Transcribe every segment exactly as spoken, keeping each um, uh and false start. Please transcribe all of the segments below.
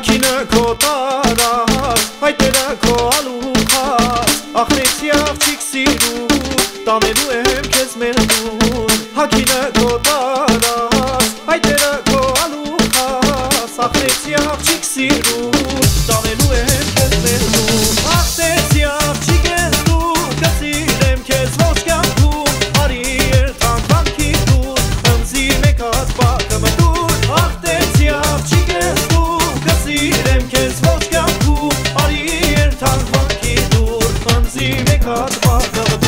Հակինը քո տարած, հայտերը քո ալուխած, ախրեցի աղջիկ սիրու, տանելու եմ քեզ մեր տուն։ Հակինը քո տարած, հայտերը քո ալուխած, ախրեցի աղջիկ սիրու, տանելու եմ քեզ մեր տուն։ Ախտեցի աղջիկ ես դու, կսիրեմ քեզ ոչ կյանքում, արի երթանք վանքի դուր, ընձի մեկ հատ բակը մտուր։ Ախտեցի աղջիկ ես դու, կսիրեմ քեզ ոչ կյանքում, արի երթանք վանքի դուր, ընձի մեկ հատ բակը մտուր։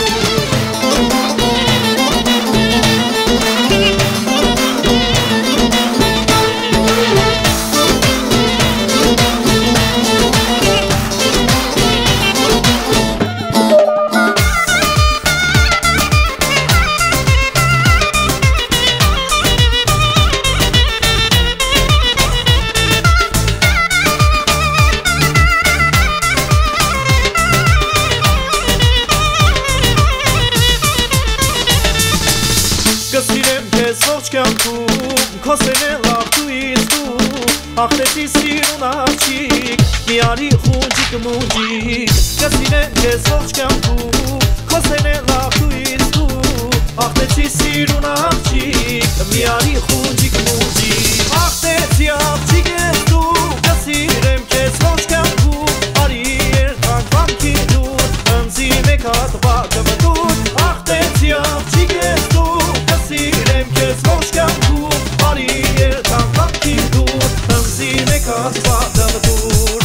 Կսիրեմ քեզ ողջ կյանքում, քո սերելավ դու ինձ դու, ախտեցի սիրուն աղջիկ, մի արի խունջիկ մունջիկ։ Կսիրեմ քեզ ողջ կյանքում, քո սերելավ դու ինձ դու, ախտեցի սիրուն աղջիկ, մի արի խունջիկ մունջիկ։ Ախտեցի աղջիկ ես դու, կսիրեմ քեզ ողջ կյանքում, արի երթանք վանքի դուր, ընձի մեկ հատ բակը մտուր։ Ախտեցի աղջիկ ես դու, կսիրեմ քեզ ոչ կյանքում, արի երթանք վանքի դուր, ընձի մեկ հատ բակը մտուր։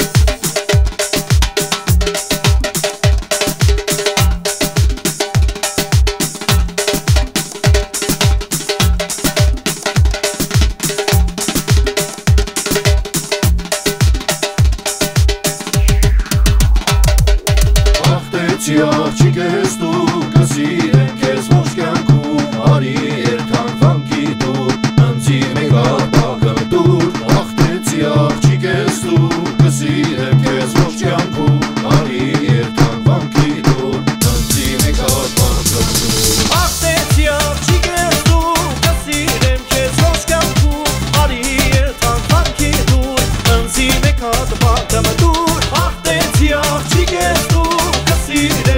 Ախտեցի աղջիկ ես դու, կսիրեմ քեզ ոչ կյանքում, արի երթանք վանքի դուր, ընձի մեկ հատ բակը մտուր։ Ախտեցի աղջիկ ես դու, կսիրեմ քեզ ոչ կյանքում, արի երթանք վանքի դուր, ընձի մեկ հատ բակը մտուր։ Ախտեցի աղջիկ ես դու, կսիրեմ քեզ ոչ կյանքում, արի երթանք վանքի դուր, ընձի մեկ հատ բակը մտուր։ Ախտեցի աղջիկ ես դու, կսիրեմ